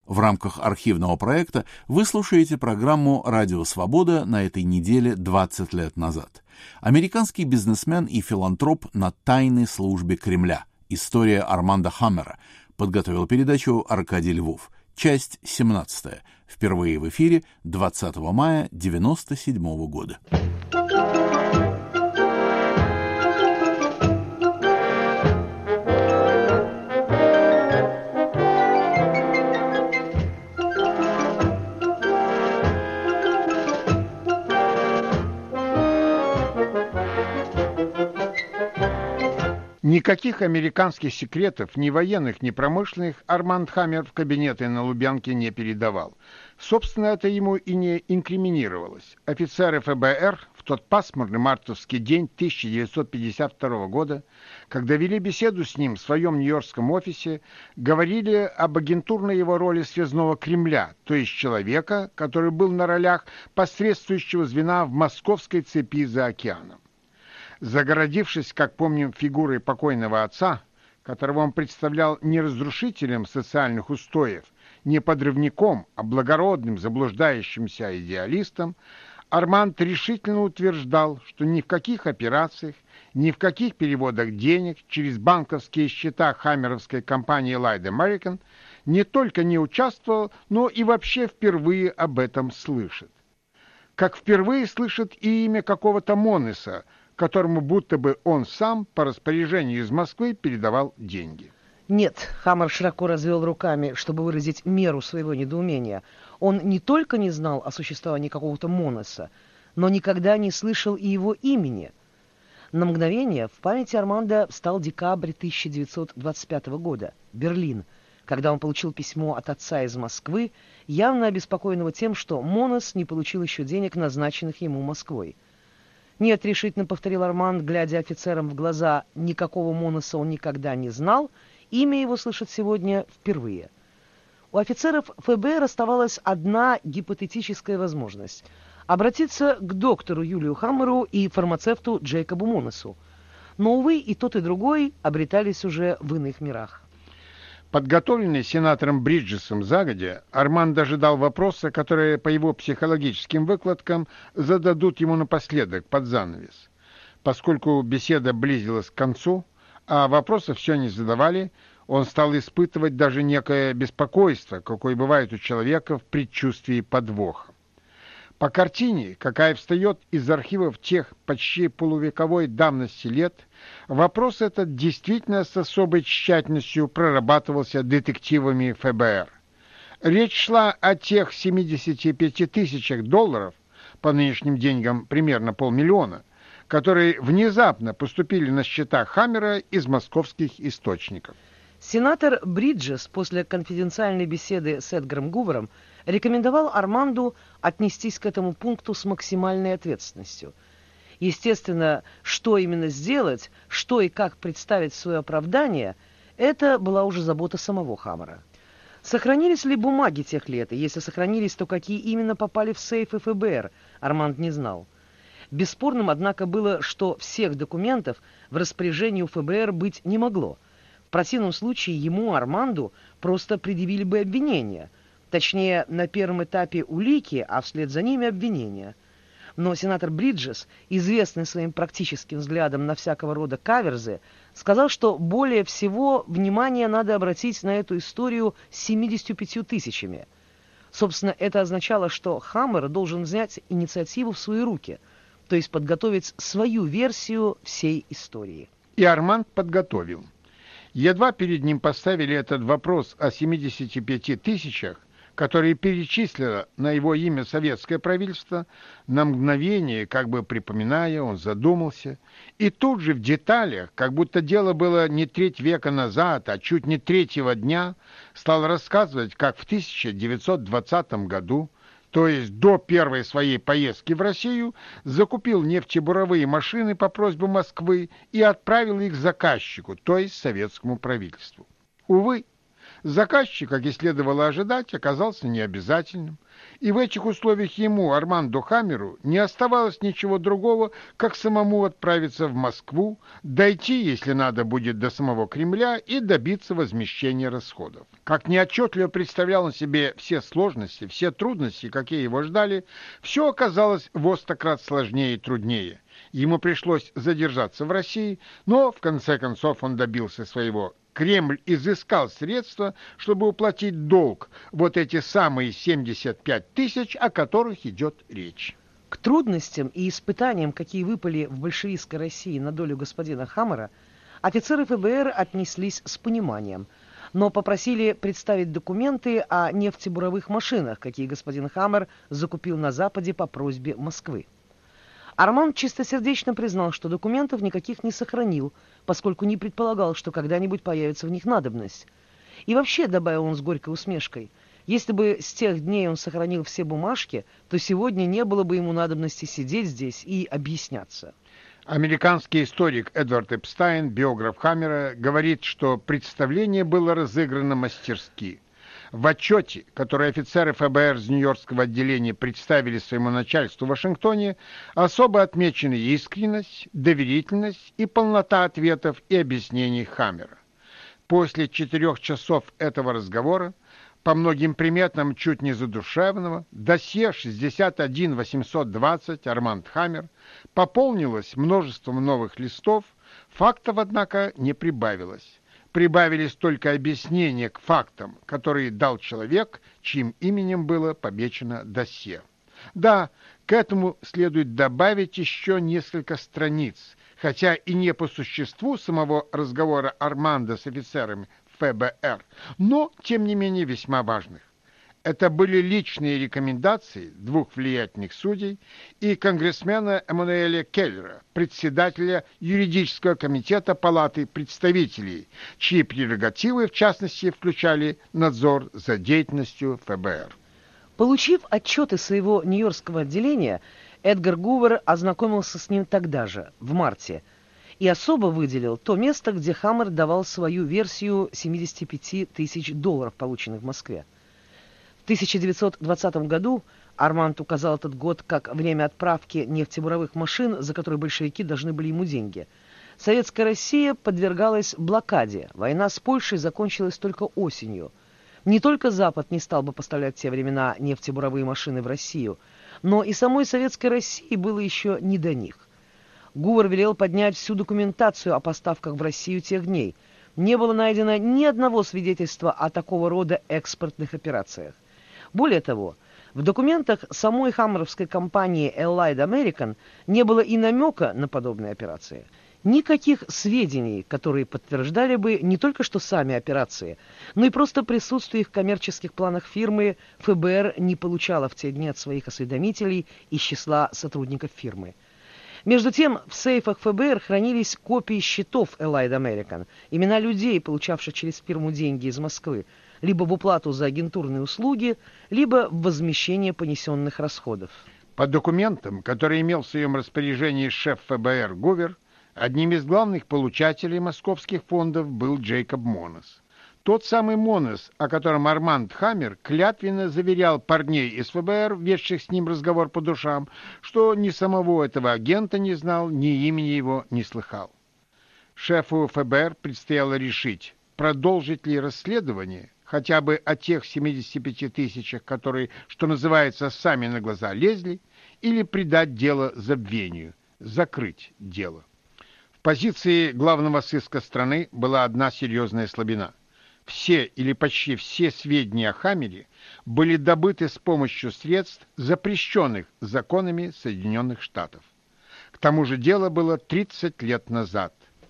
В рамках архивного проекта вы слушаете программу «Радио Свобода» на этой неделе 20 лет назад. Американский бизнесмен и филантроп на тайной службе Кремля. История Армандо Хаммера. Подготовил передачу Аркадий Львов. Часть 17. Впервые в эфире 20 мая 1997 года. Никаких американских секретов, ни военных, ни промышленных, Арманд Хаммер в кабинеты на Лубянке не передавал. Собственно, это ему и не инкриминировалось. Офицеры ФБР в тот пасмурный мартовский день 1952 года, когда вели беседу с ним в своем нью-йоркском офисе, говорили об агентурной его роли связного Кремля, то есть человека, который был на ролях посредствующего звена в московской цепи за океаном. Загородившись, как помним, фигурой покойного отца, которого он представлял не разрушителем социальных устоев, не подрывником, а благородным заблуждающимся идеалистом, Арманд решительно утверждал, что ни в каких операциях, ни в каких переводах денег через банковские счета хаммеровской компании Light American не только не участвовал, но и вообще впервые об этом слышит. Как впервые слышит и имя какого-то Монеса, которому будто бы он сам по распоряжению из Москвы передавал деньги. Нет, Хаммер широко развел руками, чтобы выразить меру своего недоумения. Он не только не знал о существовании какого-то Монеса, но никогда не слышал и его имени. На мгновение в памяти Армандо встал декабрь 1925 года, Берлин, когда он получил письмо от отца из Москвы, явно обеспокоенного тем, что Монес не получил еще денег, назначенных ему Москвой. «Нет», — решительно повторил Арманд, глядя офицерам в глаза, никакого Монеса он никогда не знал, имя его слышит сегодня впервые. У офицеров ФБР оставалась одна гипотетическая возможность — обратиться к доктору Юлию Хаммеру и фармацевту Джейкобу Монесу. Но, увы, и тот, и другой обретались уже в иных мирах. Подготовленный сенатором Бриджесом загодя, Арманд ожидал вопроса, которые по его психологическим выкладкам зададут ему напоследок, под занавес. Поскольку беседа близилась к концу, а вопросов все не задавали, он стал испытывать даже некое беспокойство, какое бывает у человека в предчувствии подвоха. По картине, какая встает из архивов тех почти полувековой давности лет, вопрос этот действительно с особой тщательностью прорабатывался детективами ФБР. Речь шла о тех 75 тысячах долларов, по нынешним деньгам примерно $500 000, которые внезапно поступили на счета Хаммера из московских источников. Сенатор Бриджес после конфиденциальной беседы с Эдгаром Гувером рекомендовал Арманду отнестись к этому пункту с максимальной ответственностью. Естественно, что именно сделать, что и как представить свое оправдание, это была уже забота самого Хаммера. Сохранились ли бумаги тех лет, и если сохранились, то какие именно попали в сейфы ФБР, Арманд не знал. Бесспорным, однако, было, что всех документов в распоряжении у ФБР быть не могло. В противном случае ему, Арманду, просто предъявили бы обвинение. Точнее, на первом этапе улики, а вслед за ними обвинения. Но сенатор Бриджес, известный своим практическим взглядом на всякого рода каверзы, сказал, что более всего внимание надо обратить на эту историю с 75 тысячами. Собственно, это означало, что Хаммер должен взять инициативу в свои руки, то есть подготовить свою версию всей истории. И Арманд подготовил. Едва перед ним поставили этот вопрос о 75 тысячах, которые перечислило на его имя советское правительство, на мгновение, как бы припоминая, он задумался, и тут же в деталях, как будто дело было не треть века назад, а чуть не третьего дня, стал рассказывать, как в 1920 году, то есть до первой своей поездки в Россию, закупил нефтебуровые машины по просьбе Москвы и отправил их заказчику, то есть советскому правительству. Увы, Заказчик, как и следовало ожидать, оказался необязательным. И в этих условиях ему, Армандо Хаммеру, не оставалось ничего другого, как самому отправиться в Москву, дойти, если надо будет, до самого Кремля и добиться возмещения расходов. Как неотчетливо представлял он себе все сложности, все трудности, какие его ждали, все оказалось во 100 крат сложнее и труднее. Ему пришлось задержаться в России, но в конце концов он добился своего. Кремль изыскал средства, чтобы уплатить долг, вот эти самые 75 тысяч, о которых идет речь. К трудностям и испытаниям, какие выпали в большевистской России на долю господина Хаммера, офицеры ФБР отнеслись с пониманием, но попросили представить документы о нефтебуровых машинах, какие господин Хаммер закупил на Западе по просьбе Москвы. Арманд чистосердечно признал, что документов никаких не сохранил, поскольку не предполагал, что когда-нибудь появится в них надобность. И вообще, добавил он с горькой усмешкой, если бы с тех дней он сохранил все бумажки, то сегодня не было бы ему надобности сидеть здесь и объясняться. Американский историк Эдвард Эпстайн, биограф Хаммера, говорит, что представление было разыграно мастерски. В отчете, который офицеры ФБР из Нью-Йоркского отделения представили своему начальству в Вашингтоне, особо отмечены искренность, доверительность и полнота ответов и объяснений Хаммера. После 4 часов этого разговора, по многим приметам чуть не задушевного, досье 61820 Арманд Хаммер пополнилось множеством новых листов, фактов, однако, не прибавилось. Прибавились только объяснения к фактам, которые дал человек, чьим именем было помечено досье. Да, к этому следует добавить еще несколько страниц, хотя и не по существу самого разговора Армандо с офицерами ФБР, но, тем не менее, весьма важных. Это были личные рекомендации 2 влиятельных судей и конгрессмена Эммануэля Келлера, председателя юридического комитета Палаты представителей, чьи прерогативы, в частности, включали надзор за деятельностью ФБР. Получив отчеты своего нью-йоркского отделения, Эдгар Гувер ознакомился с ним тогда же, в марте, и особо выделил то место, где Хаммер давал свою версию $75 тысяч, полученных в Москве. В 1920 году Арманд указал этот год как время отправки нефтебуровых машин, за которые большевики должны были ему деньги. Советская Россия подвергалась блокаде. Война с Польшей закончилась только осенью. Не только Запад не стал бы поставлять в те времена нефтебуровые машины в Россию, но и самой Советской России было еще не до них. Гувер велел поднять всю документацию о поставках в Россию тех дней. Не было найдено ни одного свидетельства о такого рода экспортных операциях. Более того, в документах самой хаммеровской компании Allied American не было и намека на подобные операции. Никаких сведений, которые подтверждали бы не только что сами операции, но и просто присутствие в коммерческих планах фирмы ФБР не получало в те дни от своих осведомителей из числа сотрудников фирмы. Между тем, в сейфах ФБР хранились копии счетов Allied American, имена людей, получавших через фирму деньги из Москвы, либо в уплату за агентурные услуги, либо в возмещение понесенных расходов. По документам, которые имел в своем распоряжении шеф ФБР Гувер, одним из главных получателей московских фондов был Джейкоб Монес. Тот самый Монес, о котором Арманд Хаммер клятвенно заверял парней из ФБР, ведших с ним разговор по душам, что ни самого этого агента не знал, ни имени его не слыхал. Шефу ФБР предстояло решить, продолжить ли расследование, хотя бы о тех 75 тысячах, которые, что называется, сами на глаза лезли, или придать дело забвению, закрыть дело. В позиции главного сыска страны была одна серьезная слабина. Все или почти все сведения о Хаммере были добыты с помощью средств, запрещенных законами Соединенных Штатов. К тому же дело было 30 лет назад.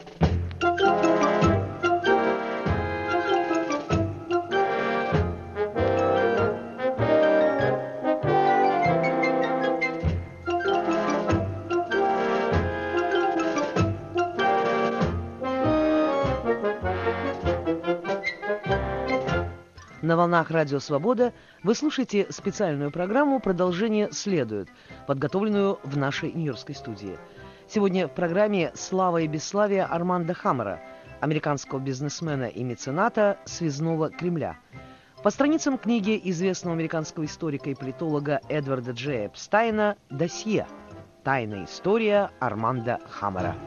На волнах Радио Свобода вы слушаете специальную программу «Продолжение следует», подготовленную в нашей нью-йоркской студии. Сегодня в программе «Слава и бесславие» Армандо Хаммера, американского бизнесмена и мецената связного Кремля. По страницам книги известного американского историка и политолога Эдварда Джея Эпстайна «Досье. Тайная история Армандо Хаммера».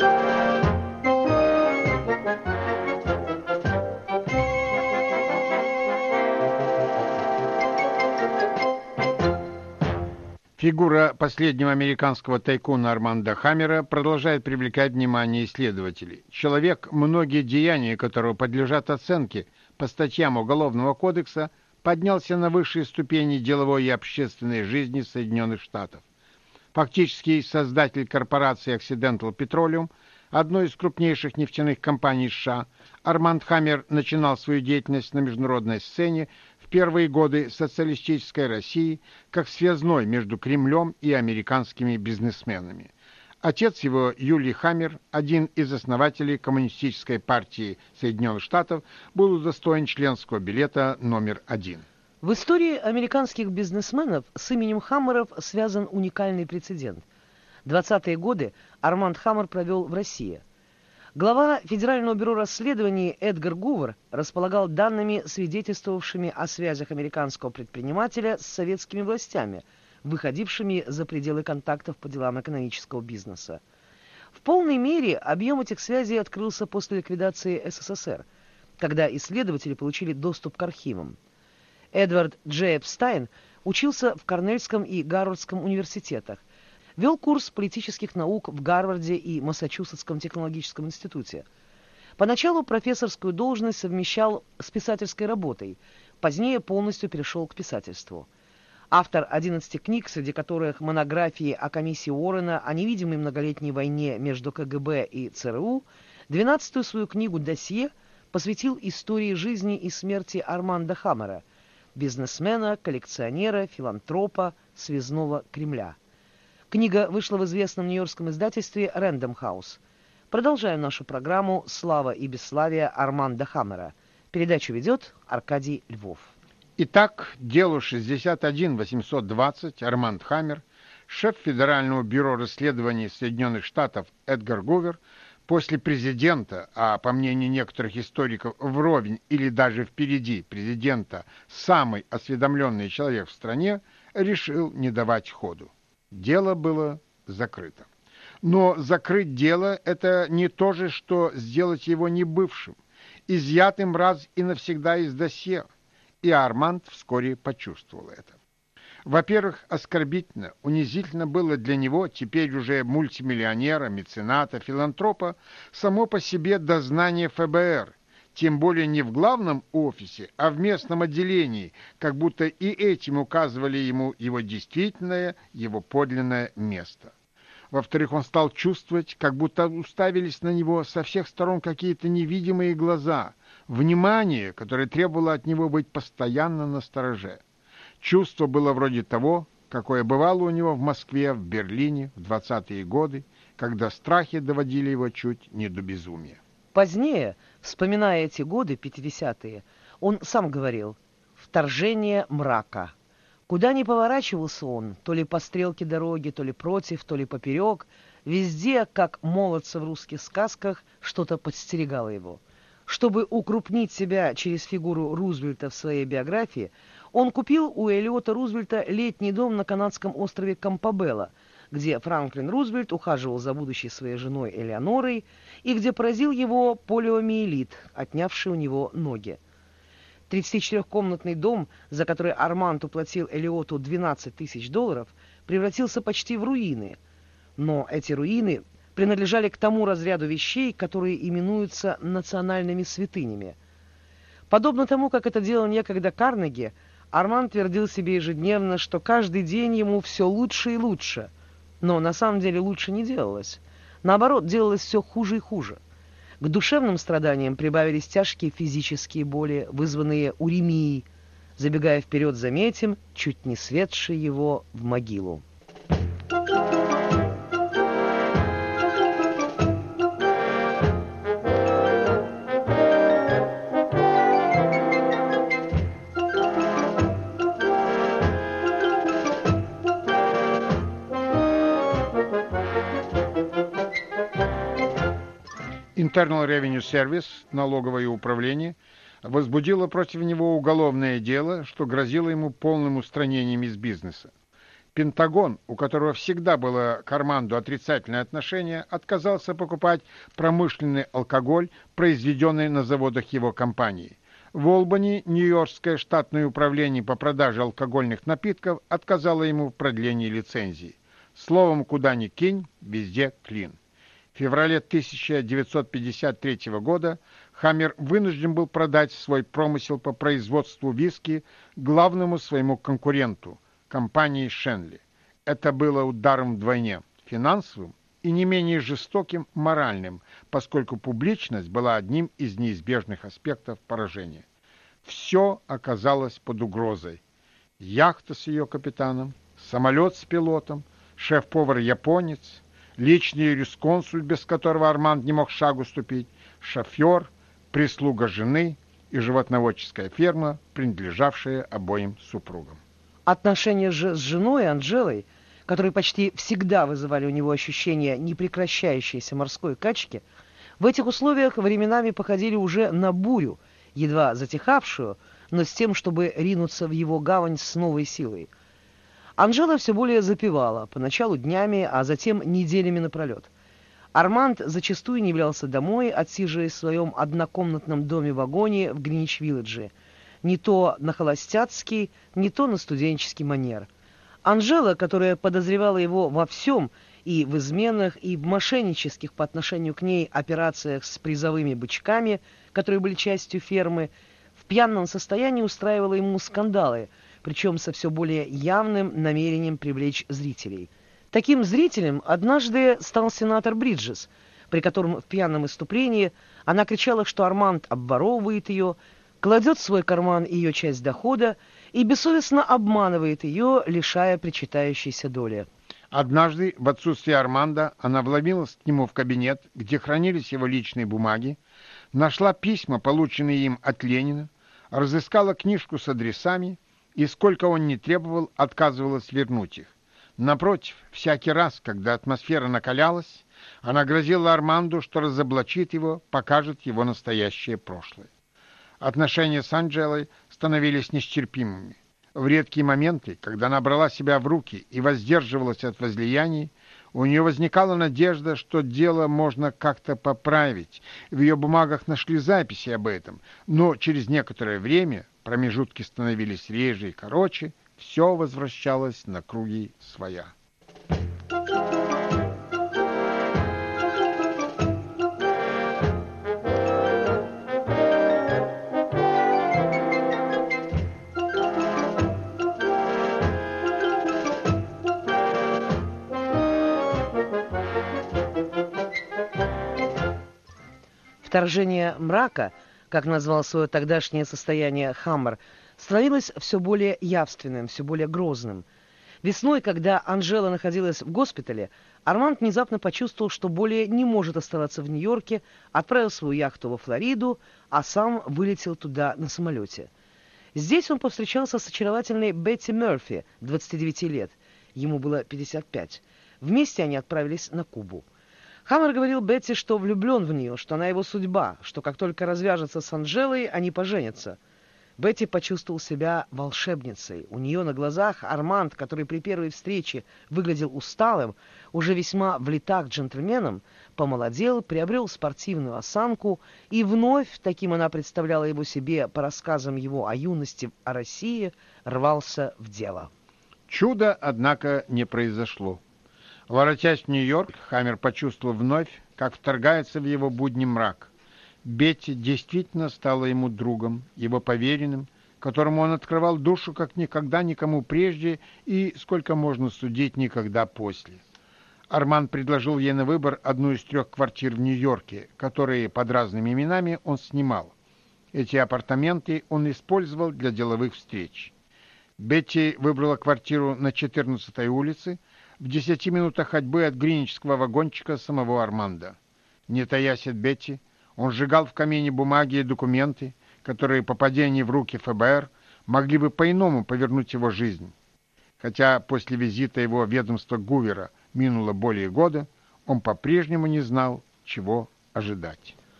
Фигура последнего американского тайкуна Армандо Хаммера продолжает привлекать внимание исследователей. Человек, многие деяния которого подлежат оценке по статьям Уголовного кодекса, поднялся на высшие ступени деловой и общественной жизни Соединенных Штатов. Фактически создатель корпорации Occidental Petroleum, одной из крупнейших нефтяных компаний США, Арманд Хаммер начинал свою деятельность на международной сцене в первые годы социалистической России как связной между Кремлем и американскими бизнесменами. Отец его, Юлий Хаммер, один из основателей Коммунистической партии Соединенных Штатов, был удостоен членского билета номер 1. В истории американских бизнесменов с именем Хаммеров связан уникальный прецедент. 20-е годы Арманд Хаммер провел в России. Глава Федерального бюро расследований Эдгар Гувер располагал данными, свидетельствовавшими о связях американского предпринимателя с советскими властями, выходившими за пределы контактов по делам экономического бизнеса. В полной мере объем этих связей открылся после ликвидации СССР, когда исследователи получили доступ к архивам. Эдвард Джей Эпстайн учился в Корнельском и Гарвардском университетах, вел курс политических наук в Гарварде и Массачусетском технологическом институте. Поначалу профессорскую должность совмещал с писательской работой, позднее полностью перешел к писательству. Автор 11 книг, среди которых монографии о комиссии Уоррена о невидимой многолетней войне между КГБ и ЦРУ, 12-ю свою книгу «Досье» посвятил истории жизни и смерти Армандо Хаммера, бизнесмена, коллекционера, филантропа, связного Кремля. Книга вышла в известном нью-йоркском издательстве Random House. Продолжаем нашу программу «Слава и бесславие Армандо Хаммера». Передачу ведет Аркадий Львов. Итак, делу 61820 Арманд Хаммер, шеф Федерального бюро расследований Соединенных Штатов Эдгар Гувер, после президента, а по мнению некоторых историков вровень или даже впереди президента самый осведомленный человек в стране, решил не давать ходу. Дело было закрыто. Но закрыть дело – это не то же, что сделать его небывшим, изъятым раз и навсегда из досье. И Арманд вскоре почувствовал это. Во-первых, оскорбительно, унизительно было для него, теперь уже мультимиллионера, мецената, филантропа, само по себе дознание ФБР, тем более не в главном офисе, а в местном отделении, как будто и этим указывали ему его действительное, его подлинное место. Во-вторых, он стал чувствовать, как будто уставились на него со всех сторон какие-то невидимые глаза, внимание, которое требовало от него быть постоянно настороже. Чувство было вроде того, какое бывало у него в Москве, в Берлине в 20-е годы, когда страхи доводили его чуть не до безумия. Позднее, вспоминая эти годы, 50-е, он сам говорил «вторжение мрака». Куда ни поворачивался он, то ли по стрелке дороги, то ли против, то ли поперек, везде, как молодца в русских сказках, что-то подстерегало его. Чтобы укрупнить себя через фигуру Рузвельта в своей биографии, он купил у Элиота Рузвельта летний дом на канадском острове Кампабелла, где Франклин Рузвельт ухаживал за будущей своей женой Элеонорой и где поразил его полиомиелит, отнявший у него ноги. 34-комнатный дом, за который Арманд уплатил Элиоту $12 тысяч, превратился почти в руины. Но эти руины принадлежали к тому разряду вещей, которые именуются национальными святынями. Подобно тому, как это делал некогда Карнеги, Арманд твердил себе ежедневно, что каждый день ему все лучше и лучше. Но на самом деле лучше не делалось. Наоборот, делалось все хуже и хуже. К душевным страданиям прибавились тяжкие физические боли, вызванные уремией. Забегая вперед, заметим, чуть не светший его в могилу. Internal Revenue Service, налоговое управление, возбудило против него уголовное дело, что грозило ему полным устранением из бизнеса. Пентагон, у которого всегда было к Арманду отрицательное отношение, отказался покупать промышленный алкоголь, произведенный на заводах его компании. В Олбани Нью-Йоркское штатное управление по продаже алкогольных напитков отказало ему в продлении лицензии. Словом, куда ни кинь, везде клин. В феврале 1953 года Хаммер вынужден был продать свой промысел по производству виски главному своему конкуренту – компании Шенли. Это было ударом вдвойне – финансовым и не менее жестоким моральным, поскольку публичность была одним из неизбежных аспектов поражения. Все оказалось под угрозой. Яхта с ее капитаном, самолет с пилотом, шеф-повар-японец, личный юрисконсульт, без которого Арманд не мог шагу ступить, шофер, прислуга жены и животноводческая ферма, принадлежавшая обоим супругам. Отношения же с женой Анжелой, которые почти всегда вызывали у него ощущение непрекращающейся морской качки, в этих условиях временами походили уже на бурю, едва затихавшую, но с тем, чтобы ринуться в его гавань с новой силой. Анжела все более запивала, поначалу днями, а затем неделями напролет. Арманд зачастую не являлся домой, отсиживаясь в своем однокомнатном доме-вагоне в Гринвич-Вилледже, не то на холостяцкий, не то на студенческий манер. Анжела, которая подозревала его во всем, и в изменах, и в мошеннических по отношению к ней операциях с призовыми бычками, которые были частью фермы, в пьяном состоянии устраивала ему скандалы, причем со все более явным намерением привлечь зрителей. Таким зрителем однажды стал сенатор Бриджес, при котором в пьяном выступлении она кричала, что Арманд обворовывает ее, кладет в свой карман ее часть дохода и бессовестно обманывает ее, лишая причитающейся доли. Однажды, в отсутствие Арманда, она вломилась к нему в кабинет, где хранились его личные бумаги, нашла письма, полученные им от Ленина, разыскала книжку с адресами и, сколько он ни требовал, отказывалась вернуть их. Напротив, всякий раз, когда атмосфера накалялась, она грозила Арманду, что разоблачит его, покажет его настоящее прошлое. Отношения с Анжелой становились нестерпимыми. В редкие моменты, когда она брала себя в руки и воздерживалась от возлияний, у нее возникала надежда, что дело можно как-то поправить. В ее бумагах нашли записи об этом, но через некоторое время промежутки становились реже и короче, все возвращалось на круги своя. Вторжение мрака, как назвал свое тогдашнее состояние Хаммер, становилось все более явственным, все более грозным. Весной, когда Анжела находилась в госпитале, Арманд внезапно почувствовал, что более не может оставаться в Нью-Йорке, отправил свою яхту во Флориду, а сам вылетел туда на самолете. Здесь он повстречался с очаровательной Бетти Мерфи, 29 лет, ему было 55. Вместе они отправились на Кубу. Хаммер говорил Бетти, что влюблен в нее, что она его судьба, что как только развяжется с Анжелой, они поженятся. Бетти почувствовал себя волшебницей. У нее на глазах Арманд, который при первой встрече выглядел усталым, уже весьма в летах джентльменом, помолодел, приобрел спортивную осанку, и вновь, таким она представляла его себе по рассказам его о юности, о России, рвался в дело. Чудо, однако, не произошло. Воротясь в Нью-Йорк, Хаммер почувствовал вновь, как вторгается в его будни мрак. Бетти действительно стала ему другом, его поверенным, которому он открывал душу как никогда никому прежде и, сколько можно судить, никогда после. Арманд предложил ей на выбор одну из 3 квартир в Нью-Йорке, которые под разными именами он снимал. Эти апартаменты он использовал для деловых встреч. Бетти выбрала квартиру на 14-й улице, в 10 минутах ходьбы от гринвичского вагончика самого Арманда. Не таясь от Бетти, он сжигал в камине бумаги и документы, которые, попадя в руки ФБР, могли бы по-иному повернуть его жизнь. Хотя после визита его ведомства Гувера минуло более года, он по-прежнему не знал, чего ожидать.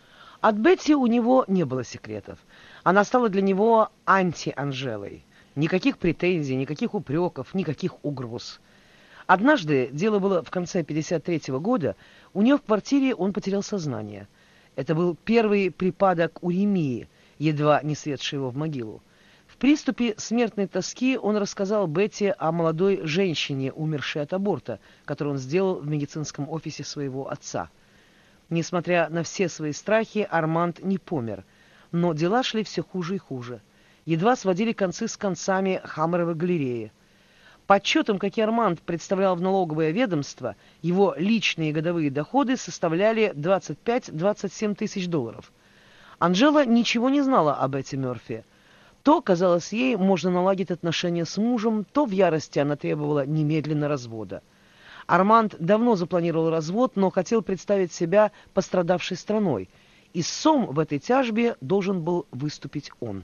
От Бетти у него не было секретов. Она стала для него анти-Анжелой. Никаких претензий, никаких упреков, никаких угроз. Однажды, дело было в конце 1953 года, у нее в квартире он потерял сознание. Это был первый припадок уремии, едва не светший его в могилу. В приступе смертной тоски он рассказал Бетти о молодой женщине, умершей от аборта, который он сделал в медицинском офисе своего отца. Несмотря на все свои страхи, Арманд не помер, но дела шли все хуже и хуже. Едва сводили концы с концами Хаммеровой галереи. По отчетам, какие Арманд представлял в налоговое ведомство, его личные годовые доходы составляли 25-27 тысяч долларов. Анжела ничего не знала об Бетти Мёрфи. То, казалось ей, можно наладить отношения с мужем, то в ярости она требовала немедленно развода. Арманд давно запланировал развод, но хотел представить себя пострадавшей страной. Истцом в этой тяжбе должен был выступить он.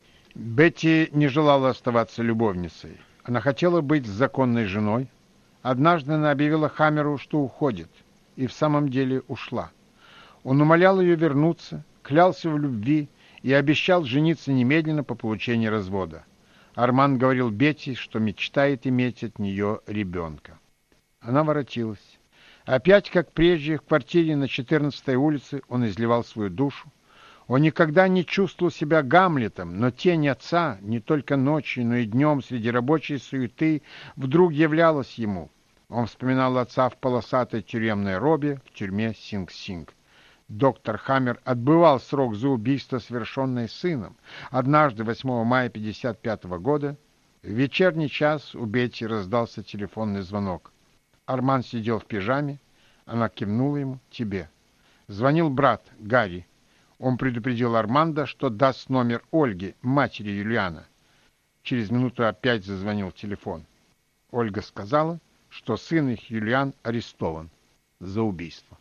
Бетти не желала оставаться любовницей. Она хотела быть законной женой. Однажды она объявила Хаммеру, что уходит, и в самом деле ушла. Он умолял ее вернуться, клялся в любви и обещал жениться немедленно по получении развода. Арманд говорил Бетти, что мечтает иметь от нее ребенка. Она воротилась. Опять, как прежде, в квартире на 14-й улице он изливал свою душу. Он никогда не чувствовал себя Гамлетом, но тень отца не только ночью, но и днем среди рабочей суеты вдруг являлась ему. Он вспоминал отца в полосатой тюремной робе в тюрьме Синг-Синг. Доктор Хаммер отбывал срок за убийство, совершенное сыном. Однажды, 8 мая 1955 года, в вечерний час у Бетти раздался телефонный звонок. Арманд сидел в пижаме, она кивнула ему: «Тебе». Звонил брат, Гарри. Он предупредил Арманда, что даст номер Ольги, матери Юлиана. Через минуту опять зазвонил телефон. Ольга сказала, что сын их, Юлиан, арестован за убийство.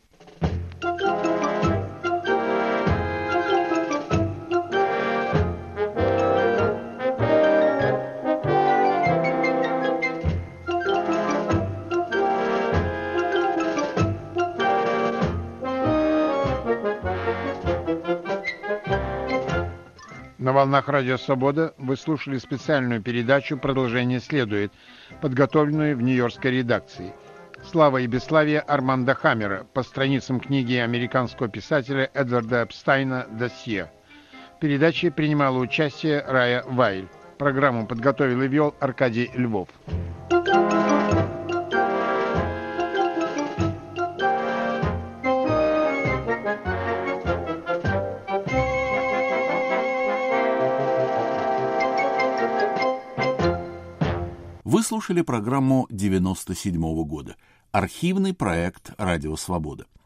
На волнах Радио Свобода вы слушали специальную передачу «Продолжение следует», подготовленную в нью-йоркской редакции. «Слава и бесславие» Арманда Хаммера по страницам книги американского писателя Эдварда Эпстайна «Досье». В передаче принимала участие Рая Вайль. Программу подготовил и вел Аркадий Львов. Вы слушали программу 1997 года. Архивный проект «Радио Свобода».